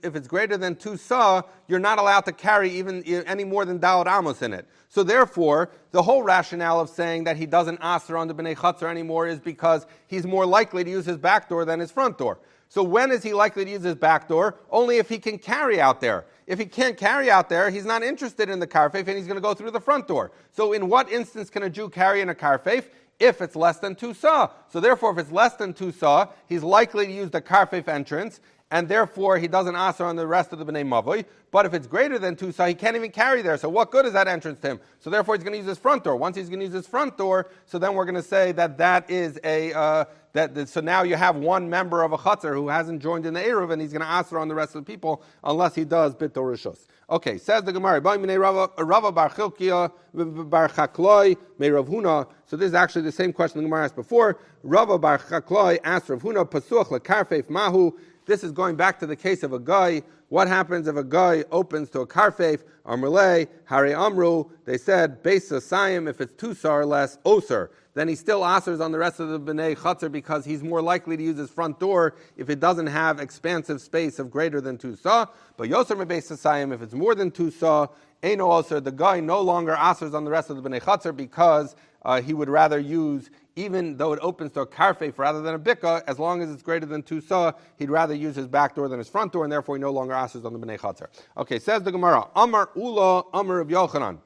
than 2 sa, you're not allowed to carry even any more than daled amos in it. So therefore, the whole rationale of saying that he doesn't aser on the bnei chutzner anymore is because he's more likely to use his back door than his front door. So when is he likely to use his back door? Only if he can carry out there. If he can't carry out there, he's not interested in the karfeif and he's going to go through the front door. So in what instance can a Jew carry in a karfeif? If it's less than 2 sa. So therefore, if it's less than 2 sa, he's likely to use the karfeif entrance, and therefore he doesn't aser on the rest of the bnei mavoi. But if it's greater than 2 sa, he can't even carry there. So what good is that entrance to him? So therefore, he's going to use his front door. Once he's going to use his front door, so then we're going to say that is a so now you have one member of a chutzner who hasn't joined in the eruv, and he's going to aser on the rest of the people unless he does bit rishus. Okay, says the Gemara, Rava bar Chilkiah bar Chakloi me Rav Huna. So this is actually the same question the Gemara asked before. Rava bar Chakloi asked Rav Huna, Pasuach lekarfeif mahu. This is going back to the case of a guy. What happens if a guy opens to a karfeif? Amrulei, Hari Amru. They said, Beis hasayim, if it's 2 sa or less, oser. Then he still asers on the rest of the bnei chutzner because he's more likely to use his front door if it doesn't have expansive space of greater than 2 sa. But yoser me beis hasayim, if it's more than 2 sa, eno oser, the guy no longer asers on the rest of the bnei chutzner because he would rather use, even though it opens to a karfeif rather than a bika, as long as it's greater than 2 sa, he'd rather use his back door than his front door, and therefore he no longer asers on the bnei chutzner. Okay, says the Gemara, Amar Ula, Amar Rav Yochanan.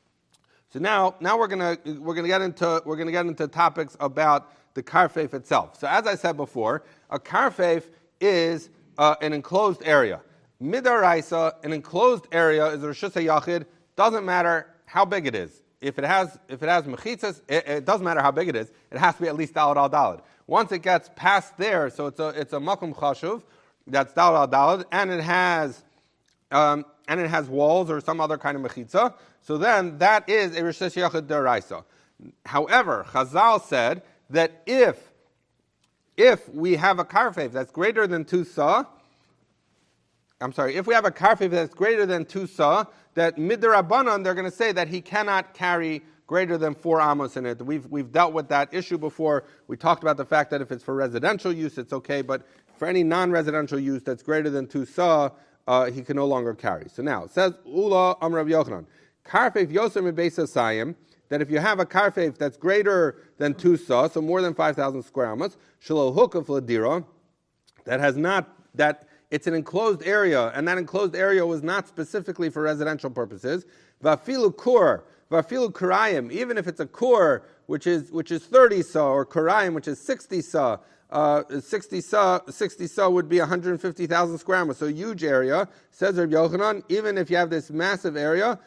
So now we're gonna get into topics about the karfeif itself. So as I said before, a karfeif is an enclosed area. Midaraisa, an enclosed area is a rishus yachid. Doesn't matter how big it is. If it has mechitzas, it doesn't matter how big it is. It has to be at least daled al daled. Once it gets past there, so it's a makom chashuv that's daled al daled, and it has walls or some other kind of mechitza. So then that is a rishus yachid deraisa. However, Chazal said that if we have a karfeif that's greater than 2 sa, if we have a karfeif that's greater than 2 sa, that midrabanan, they're going to say that he cannot carry greater than 4 amos in it. We've dealt with that issue before. We talked about the fact that if it's for residential use, it's okay, but for any non-residential use that's greater than 2 sa, he can no longer carry. So now, it says, Ula Amrav Yochanan, karfeif yosem in beis asayim, that if you have a karfeif that's greater than 2 sa, so more than 5,000 square amos, shelo hukaf ladira, that has not, that it's an enclosed area, and that enclosed area was not specifically for residential purposes. Vafilu kur, vafilu kurayim, even if it's a kur which is 30 sa, or kurayim which is 60 sa, 60 sa would be 150,000 square miles, so a huge area. Says Rabbi Yochanan, even if you have this massive area,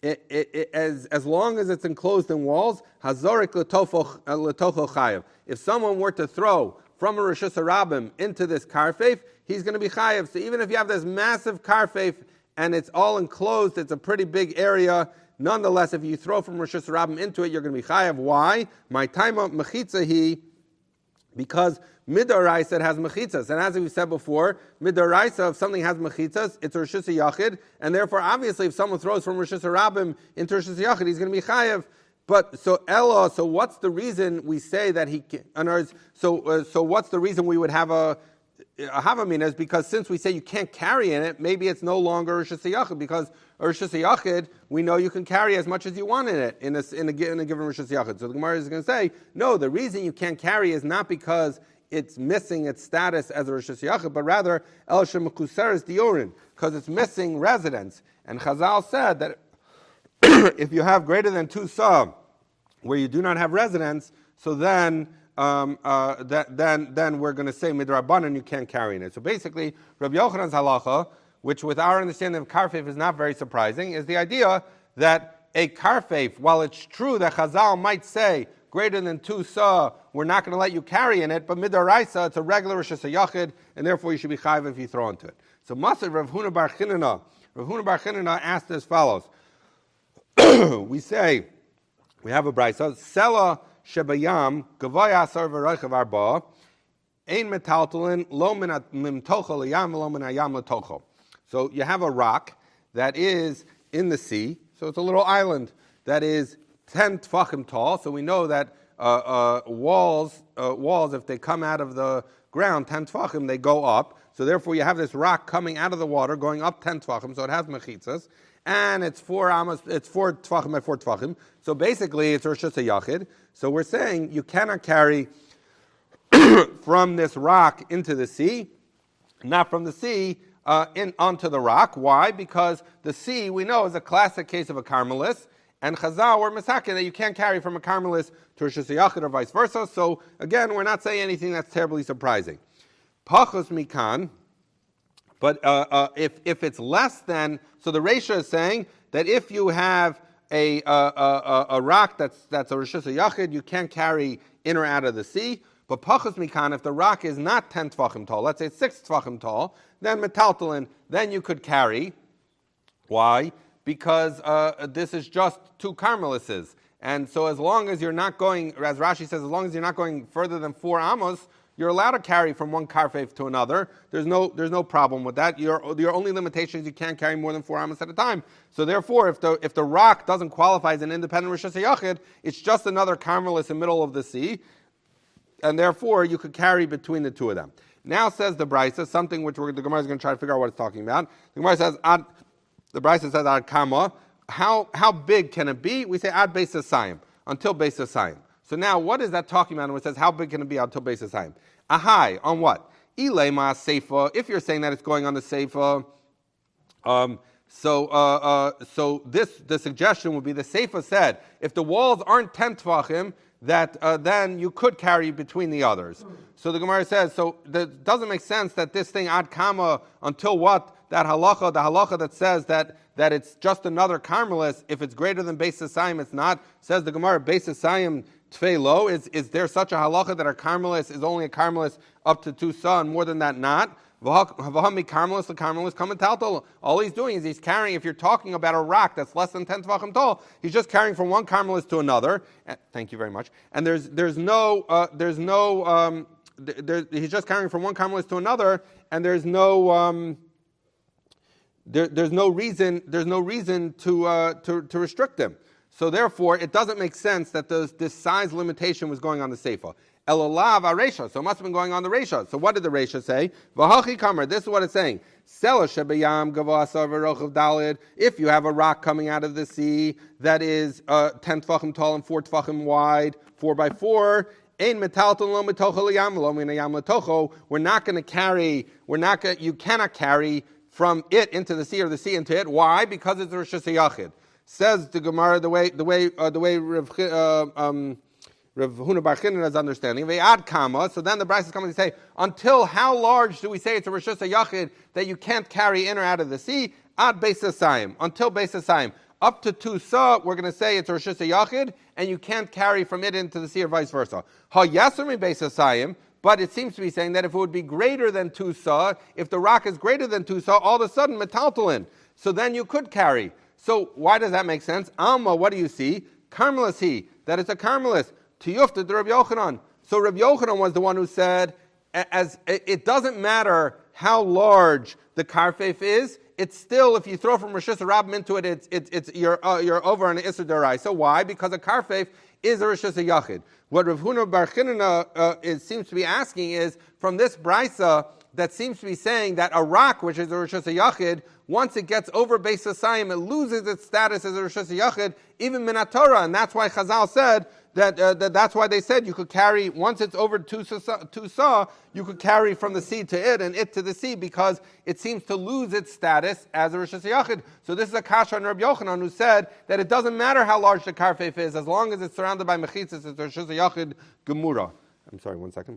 as long as it's enclosed in walls, hazorik letocho chayav. If someone were to throw from a Rishus HaRabim into this karfeif, he's going to be chayav. So even if you have this massive karfeif and it's all enclosed, it's a pretty big area, nonetheless, if you throw from Rishus HaRabim into it, you're going to be chayav. Why? My time of mechitza because midoraisa has mechitzas, and as we said before, midoraisa, if something has mechitzas, it's a Rishus HaYachid, and therefore, obviously, if someone throws from Rishus HaRabim into Rishus HaYachid, he's going to be chayav. But so what's the reason we say that he can? So what's the reason we would have a havamina? Is because since we say you can't carry in it, maybe it's no longer Rishus HaYachid, because Rishus HaYachid, we know you can carry as much as you want in it in a given Rishus HaYachid. So the Gemara is going to say, no, the reason you can't carry is not because it's missing its status as a Rishus HaYachid, but rather El Shemekuseres Diorin, because it's missing residence. And Chazal said that if you have greater than 2 sa, where you do not have residence, so then we're going to say midrabanan you can't carry in it. So basically, Rabbi Yochanan's halacha, which with our understanding of karfeif is not very surprising, is the idea that a karfeif, while it's true that Chazal might say greater than 2 sa, we're not going to let you carry in it, but midaraisa, it's a regular Rishus HaYachid, and therefore you should be chayiv if you throw into it. So Masad Rav Huna Bar Chinana asked as follows. We say, we have a brayso, Sela shebayam gavoy asar v'roichav arba, ein metaltalin lo min limtocho liyam lo min hayam letocho. So you have a rock that is in the sea, so it's a little island that is 10 tfachim tall. So we know that walls, if they come out of the ground 10 tfachim, they go up. So therefore you have this rock coming out of the water, going up 10 tfachim, so it has mechitzas. And it's 4 tfachim by 4 tfachim. So basically, it's Rishus HaYachid. So we're saying you cannot carry from this rock into the sea, not from the sea onto the rock. Why? Because the sea, we know, is a classic case of a karmelis, and Chazal or Mesakin that you can't carry from a karmelis to Rishus HaYachid or vice versa. So again, we're not saying anything that's terribly surprising. Pachos mikan. But if it's less than, so the ratio is saying that if you have a rock that's a Rishus HaYachid, you can't carry in or out of the sea. But pachos mikan, if the rock is not 10 tfachim tall, let's say it's 6 tfachim tall, then metaltalin, then you could carry. Why? Because this is just 2 karmelises. And so as long as you're not going, as Rashi says, as long as you're not going further than 4 amos, you're allowed to carry from one karfeif to another. There's no problem with that. Your only limitation is you can't carry more than 4 amos at a time. So therefore, if the rock doesn't qualify as an independent Rishus HaYachid, it's just another karmelis in the middle of the sea, and therefore you could carry between the two of them. Now says the Brisa, something which the Gemara is going to try to figure out what it's talking about. The Gemara says, the Brisa says ad kama. How big can it be? We say ad beis asayim, until beis asayim. So now, what is that talking about when it says, how big can it be until beis asayim? Ahai, on what? Ilema seifa, if you're saying that it's going on the seifa, so the suggestion would be, the seifa said, if the walls aren't 10 tvachim, that then you could carry between the others. So the Gemara says, so it doesn't make sense that this thing ad kama, until what? That halacha, the halacha that says that it's just another karmelis, if it's greater than beis asayim, it's not. Says the Gemara, beis asayim tfei lo, is there such a halacha that a karmelis is only a karmelis up to 2 sa, and more than that not? V'hami karmelis, the karmelis come and taltal. All he's doing is he's carrying, if you're talking about a rock that's less than 10 tvachim tall, he's just carrying from one karmelis to another. Thank you very much. And he's just carrying from one karmelis to another, and there's no there's no reason to restrict them. So therefore, it doesn't make sense that this size limitation was going on the Seifa. Elalav aresha, so it must have been going on the Resha. So what did the Resha say? V'hachi kamer, this is what it's saying. Sela shebayam gavasa v'rochav dalid, if you have a rock coming out of the sea that is 10 tefachim tall and 4 tefachim wide, 4 by 4, ein metalton lo metocho liyam lo min hayam letocho, you cannot carry from it into the sea or the sea into it. Why? Because it's a Rosh Hashanah. Says the Gemara the way Rav Huna Bar Chinna is understanding. Ve'ad kama. So then the Bryce is coming to say, until how large do we say it's a Rosh Hashanah that you can't carry in or out of the sea? Ad Beis Hasayim. Until Beis Hasayim. Up to 2 sa, we're going to say it's a Rosh Hashanah and you can't carry from it into the sea or vice versa. Ha Yasser mi Beis Hasayim. But it seems to be saying that if it would be greater than 2 sa, if the rock is greater than 2 sa, all of a sudden metaltalin. So then you could carry. So why does that make sense? Alma, what do you see? Carmelis he, that it's a Carmelis. Tiyufta to Rabbi Yochanan. So Rabbi Yochanan was the one who said, as it doesn't matter how large the karfeif is, it's still, if you throw from Rosh Hashanah into it, you're over on the Issur D'Oraisa. So why? Because a karfeif is a Rosh Hashanah. What Rav Huna Bar Chinna seems to be asking is, from this brisa that seems to be saying that a rock, which is a Rosh Hashanah, once it gets over Beis Hasayim, it loses its status as a Rosh Hashanah, even Minatorah, and that's why Chazal said that's why they said you could carry, once it's over 2 sa, you could carry from the sea to it and it to the sea, because it seems to lose its status as a Rosh Hashanah. So this is a kasha on Rabbi Yochanan, who said that it doesn't matter how large the karfeif is, as long as it's surrounded by mechitzas, it's Rosh Hashanah gemura. I'm sorry, 1 second.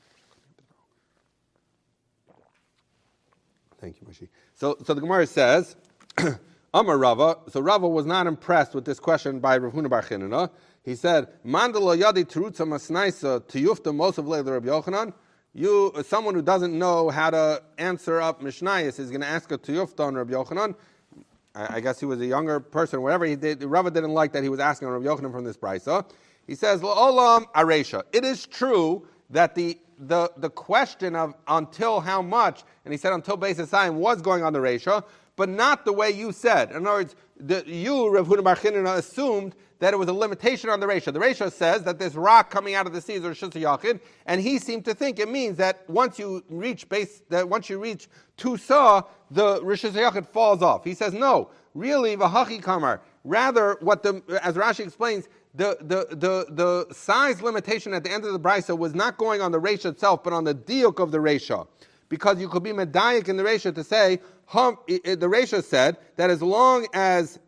Thank you, Moshe. So the Gemara says, Amar Rava. So Rava was not impressed with this question by Rav Huna Bar Chinna. He said, Mandalo yadi terutza masnaisa tiyufta mosav leil Rabbi Yochanan. Someone who doesn't know how to answer up Mishnayos is going to ask a tiyufta on Rabbi Yochanan. I guess he was a younger person, whatever he did. Rava didn't like that he was asking on Rabbi Yochanan from this brisa. He says, La'olam aresha. It is true that the question of until how much, and he said until Beis Hasayim, was going on the Resha, but not the way you said. In other words, you, Rav Huna Bar Chinna, assumed that it was a limitation on the Resha. The Resha says that this rock coming out of the sea is a Rosh Hashanah, and he seemed to think it means that once you reach 2 sa, the Rosh Hashanah falls off. He says no, really, v'hachi kamar. Rather, as Rashi explains, the size limitation at the end of the brisa was not going on the Resha itself, but on the diuk of the Resha. Because you could be medayik in the Resha to say, the Resha said that as long as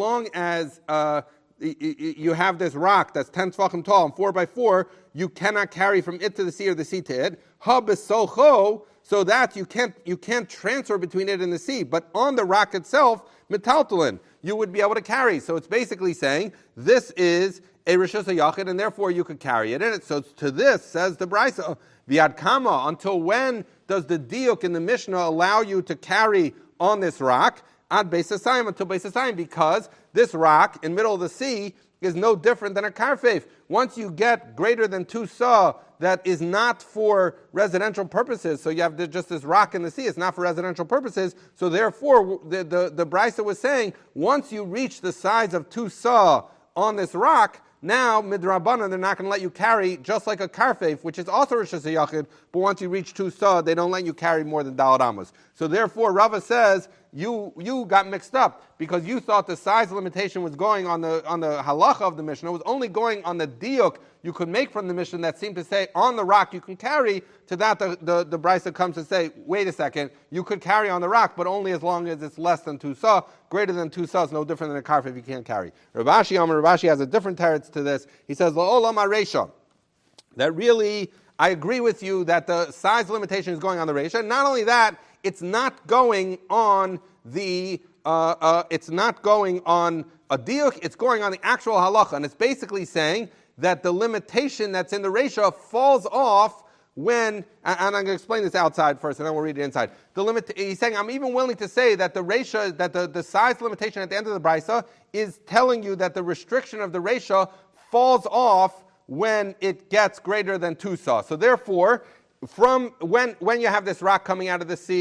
you have this rock that's 10 tefachim tall and 4 by 4, you cannot carry from it to the sea or the sea to it. Ha b'socho, so that you can't transfer between it and the sea. But on the rock itself, metaltalin, you would be able to carry. So it's basically saying this is a Rosh Hashanah, and therefore you could carry it in it. So to this, says the Brisa, Viad Kama, until when does the diuk in the Mishnah allow you to carry on this rock? Ad Beis Hasayim, until Beis Hasayim, because this rock in the middle of the sea is no different than a karfeif. Once you get greater than 2 sa, that is not for residential purposes. So you have just this rock in the sea. It's not for residential purposes. So therefore, the Brisa was saying, once you reach the size of 2 sa on this rock, now, midrabanan, they're not going to let you carry, just like a karfeif, which is also Rosh Hashanah, but once you reach 2 sa, they don't let you carry more than daled amos. So therefore, Rava says, you got mixed up, because you thought the size limitation was going on the halacha of the Mishnah. It was only going on the diuk you could make from the Mishnah that seemed to say, on the rock you can carry. To that, the Brisa comes to say, wait a second, you could carry on the rock, but only as long as it's less than 2 sa. Greater than 2 sa is no different than a karfeif you can't carry. Rav Ashi has a different teretz to this. He says, La'olam aresha, that really, I agree with you that the size limitation is going on the Resha. Not only that, it's not going on it's not going on a diuk, it's going on the actual halacha. And it's basically saying that the limitation that's in the Resha falls off when, and I'm going to explain this outside first, and then we'll read it inside. He's saying, I'm even willing to say that the Resha, that the size limitation at the end of the Brisa is telling you that the restriction of the Resha falls off when it gets greater than 2 sa. So therefore, from when you have this rock coming out of the sea,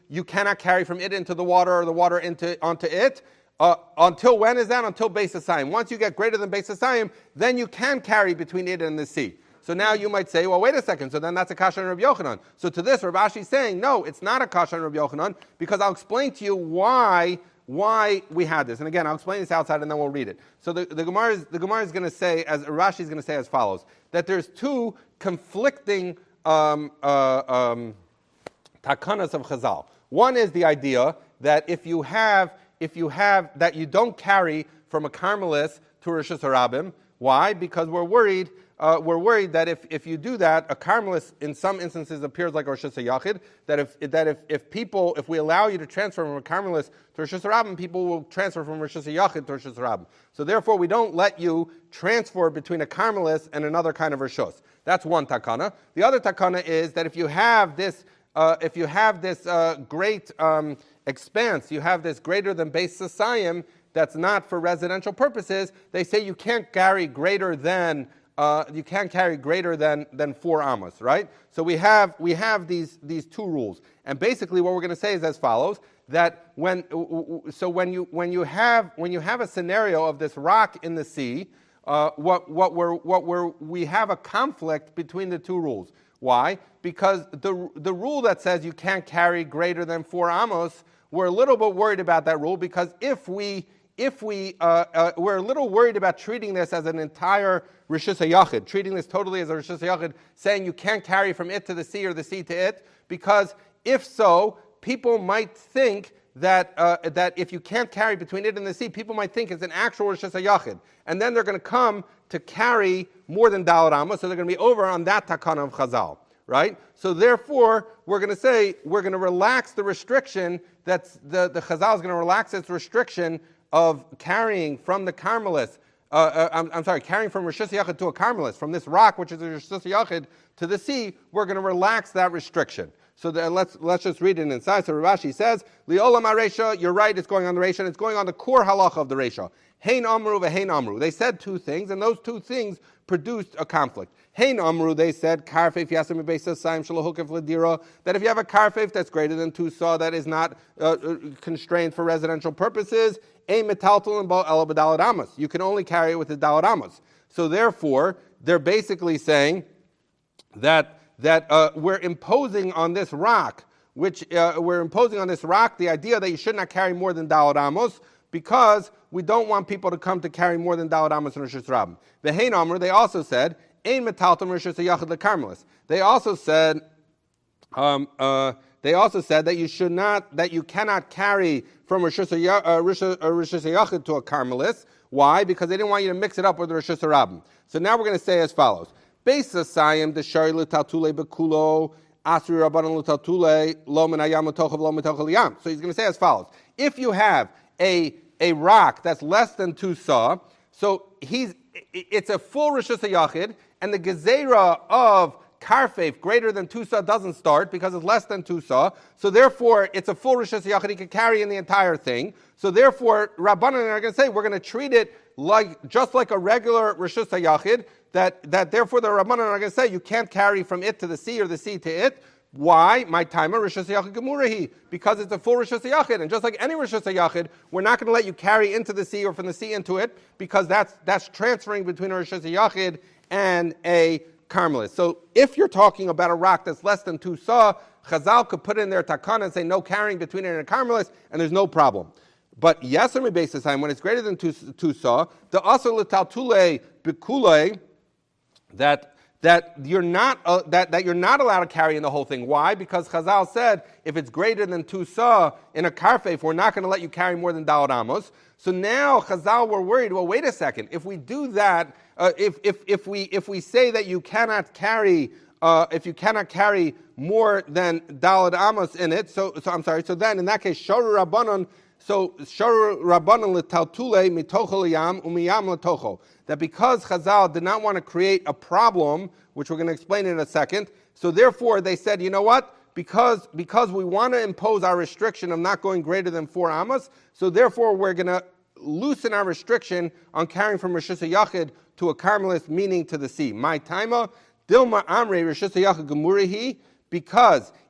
you cannot carry from it into the water or the water onto it. Until when is that? Until Beis Hasayim. Once you get greater than Beis Hasayim, then you can carry between it and the sea. So now you might say, well, wait a second, so then that's a kasha on Rabbi Yochanan. So to this, Rav Ashi is saying, no, it's not a kasha on Rabbi Yochanan, because I'll explain to you why we had this. And again, I'll explain this outside and then we'll read it. So the Gemara is going to say, as Rashi is going to say as follows, that there's two conflicting takanas of Chazal. One is the idea that if you have that you don't carry from a Carmelis to Rosh Hashanah. Why? Because we're worried that if you do that, a Carmelis in some instances appears like a Rosh Hashanah. If we allow you to transfer from a Carmelis to Rosh Hashanah, people will transfer from Rosh Hashanah to Rosh Hashanah. So therefore, we don't let you transfer between a Carmelis and another kind of Roshos. That's one takana. The other takana is that if you have this great expanse, you have this greater than Beis Hasayim that's not for residential purposes, they say you can't carry greater than 4 amos, right? So we have these two rules, and basically what we're going to say is as follows: that when you have a scenario of this rock in the sea, we have a conflict between the two rules. Why? Because the rule that says you can't carry greater than 4 amos, we're a little bit worried about that rule, because we're a little worried about treating this as an entire Rishus HaYachid, treating this totally as a Rishus HaYachid, saying you can't carry from it to the sea or the sea to it, because if so, people might think that if you can't carry between it and the sea, people might think it's an actual Rishus HaYachid, and then they're going to come to carry more than Daled Amos, so they're going to be over on that takana of Chazal, right? So therefore, we're going to relax the restriction. That's the Chazal is going to relax its restriction of carrying from the Carmelis. Carrying from Rosh Hashanah to a Carmelis, from this rock, which is a Rosh Hashanah, to the sea. We're going to relax that restriction. So let's just read it inside. So Rav Ashi says, Li'olam HaReisha, you're right, it's going on the Reisha, and it's going on the core halacha of the Reisha. Hein Amru v'Hein Amru. They said two things, and those two things produced a conflict. Hein Amru, they said, Karfeif Yasim Beis Hasayim Shalahukif Ladira, that if you have a Karfeif that's greater than 2 saw, that is not constrained for residential purposes, Ein Metaltal and Bo Ela B'Daled Amos. You can only carry it with the Daled Amos. So therefore, they're basically saying that we're imposing on this rock, the idea that you should not carry more than Daled Amos, because we don't want people to come to carry more than Daled Amos and Rosh Hashanah. V'Hein Amru, they also said, Ein Metaltal Rosh Hashanah Lekarmelis. They also said that you cannot carry from Rosh Hashanah to a Carmelis. Why? Because they didn't want you to mix it up with Rosh Hashanah. So now we're going to say as follows: Beis Hasayim deshari l'taltule bekulo asri rabbanon l'taltule lo min hayam l'tochav lo mitochel yam. So he's going to say as follows: if you have a rock that's less than 2 saw, so it's a full Rosh Hashanah, and the gezerah of Karfeif greater than 2 saw doesn't start because it's less than 2 saw. So therefore, it's a full Rosh Hashanah. He could carry in the entire thing. So therefore, Rabbanan are going to say we're going to treat it just like a regular Rosh Hashanah. That therefore the Rabbanan are going to say you can't carry from it to the sea or the sea to it. Why? My timer Rosh Hashanah Gemurahi, because it's a full Rosh Hashanah, and just like any Rosh Hashanah, we're not going to let you carry into the sea or from the sea into it, because that's transferring between a Rosh Hashanah and a Carmelis. So if you're talking about a rock that's less than 2 saw, Chazal could put in their takana and say no carrying between it and a Carmelis, and there's no problem. But Yaser Beis Hasayim, when it's greater than 2 saw, the Asr L'Taltule B'Kulei, that you're not allowed to carry in the whole thing. Why? Because Chazal said if it's greater than 2 saw in a karfeif, we're not going to let you carry more than Daled Amos. So now Chazal were worried. Well, wait a second. If we do that, if we say that you cannot carry more than Daled Amos in it, so then in that case Sharu Rabbanon. So Sharu Rabbanon l'taltule mitochel yam umiyam l'tocho. That because Chazal did not want to create a problem, which we're going to explain in a second, so therefore they said, you know what? Because we want to impose our restriction of not going greater than 4 amos, so therefore we're going to loosen our restriction on carrying from Rosh Hashanah to a Carmelis, meaning to the sea. My taima dilma amre Rosh Hashanah gemurihi, because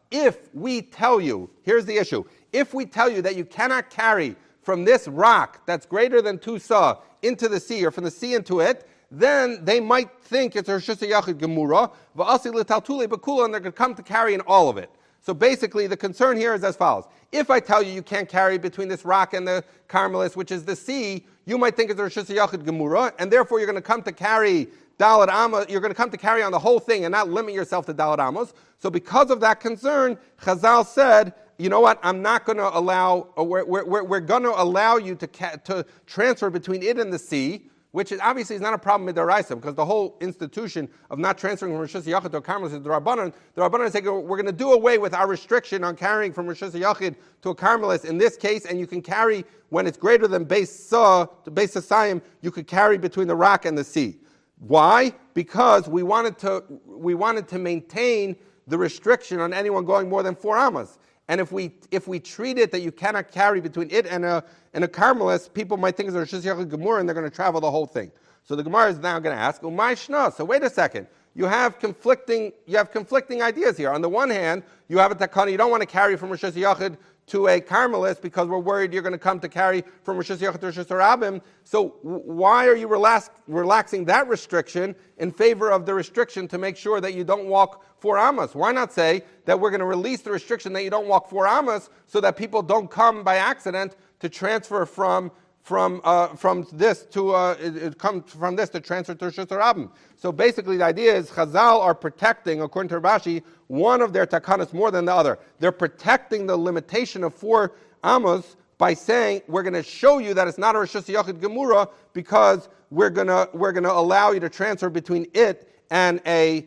if we tell you, here's the issue, if we tell you that you cannot carry from this rock that's greater than 2 sa into the sea, or from the sea into it, then they might think it's a Reshus HaYachid Gemura, v'asi l'taltule b'kula, and they're going to come to carry in all of it. So basically, the concern here is as follows. If I tell you you can't carry between this rock and the Carmelis, which is the sea, you might think it's a Reshus HaYachid Gemura, and therefore you're going to come to carry Dalet Amos, you're going to come to carry on the whole thing and not limit yourself to Dalet Amos. So because of that concern, Chazal said, you know what, I'm not going to allow, we're going to allow you to transfer between it and the sea, which is obviously is not a problem with the Raisa, because the whole institution of not transferring from Reshus HaYachid to a Carmelis is the Rabbanan. The Rabbanan say we're going to do away with our restriction on carrying from Reshus HaYachid to a Carmelis in this case, and you can carry when it's greater than Beis Sasayim, you could carry between the rock and the sea. Why? Because we wanted to maintain the restriction on anyone going more than 4 amas. And if we treat it that you cannot carry between it and a Carmelis, people might think it's a Reshus HaYachid Gemura and they're going to travel the whole thing. So the Gemara is now going to ask, Umay Shna. So wait a second. You have conflicting ideas here. On the one hand, you have a takana, you don't want to carry from Reshus HaYachid to a Carmelis because we're worried you're going to come to carry from Reshus HaYachid to Reshus HaRabim. So why are you relaxing that restriction in favor of the restriction to make sure that you don't walk 4 amas? Why not say that we're going to release the restriction that you don't walk 4 amas so that people don't come by accident to transfer from this to transfer to Reshus HaRabim? So basically the idea is Chazal are protecting, according to Rashi, one of their takanas more than the other. They're protecting the limitation of 4 amos by saying we're going to show you that it's not a Reshus HaYachid Gemura because we're going to allow you to transfer between it and a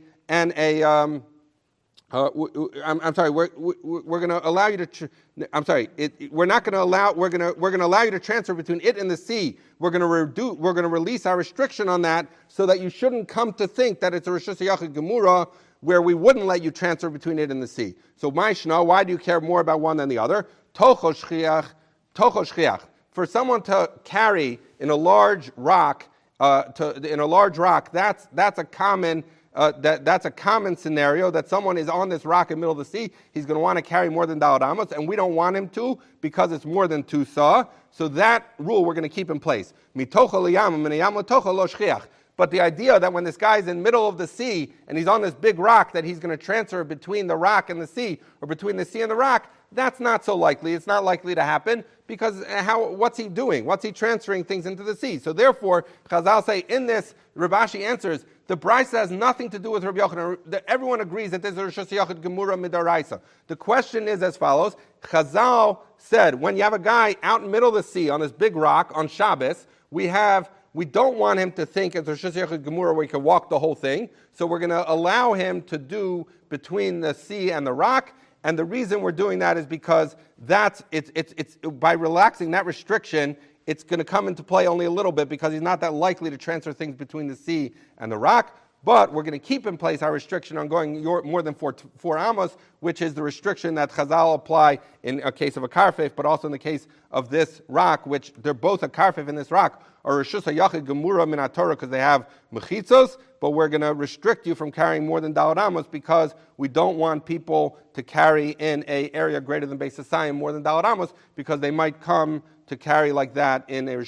I'm sorry. We're going to allow you to. We're not going to allow. We're going to allow you to transfer between it and the sea. We're going to release our restriction on that, so that you shouldn't come to think that it's a Reshus HaYachid Gemura where we wouldn't let you transfer between it and the sea. So, Ma'ishna, why do you care more about one than the other? Tocho shchiach. For someone to carry in a large rock, that's a common. That's a common scenario, that someone is on this rock in the middle of the sea. He's going to want to carry more than Dalet Amos, and we don't want him to because it's more than 2 sa. So that rule we're going to keep in place. But the idea that when this guy's in the middle of the sea and he's on this big rock, that he's going to transfer between the rock and the sea, or between the sea and the rock, that's not so likely. It's not likely to happen because what's he doing? What's he transferring things into the sea? So therefore, Chazal say in this, Rav Ashi answers, the Brisa has nothing to do with Rabbi Yochanan. Everyone agrees that this is a Reshus HaYachid Gemura Midaraisa. The question is as follows. Chazal said, when you have a guy out in the middle of the sea on this big rock on Shabbos, we don't want him to think it's a Reshus HaYachid Gemura where he can walk the whole thing. So we're going to allow him to do between the sea and the rock. And the reason we're doing that is because it's by relaxing that restriction, it's going to come into play only a little bit because he's not that likely to transfer things between the sea and the rock. But we're going to keep in place our restriction on going more than 4 amos, which is the restriction that Chazal apply in a case of a karfif, but also in the case of this rock, which they're both a karfif in this rock, or Reshus HaYachid Gemura min HaTorah because they have mechitzos, but we're going to restrict you from carrying more than Dalet Amos because we don't want people to carry in an area greater than Beis Sasayim more than Dalet Amos because they might come to carry like that in a Reshus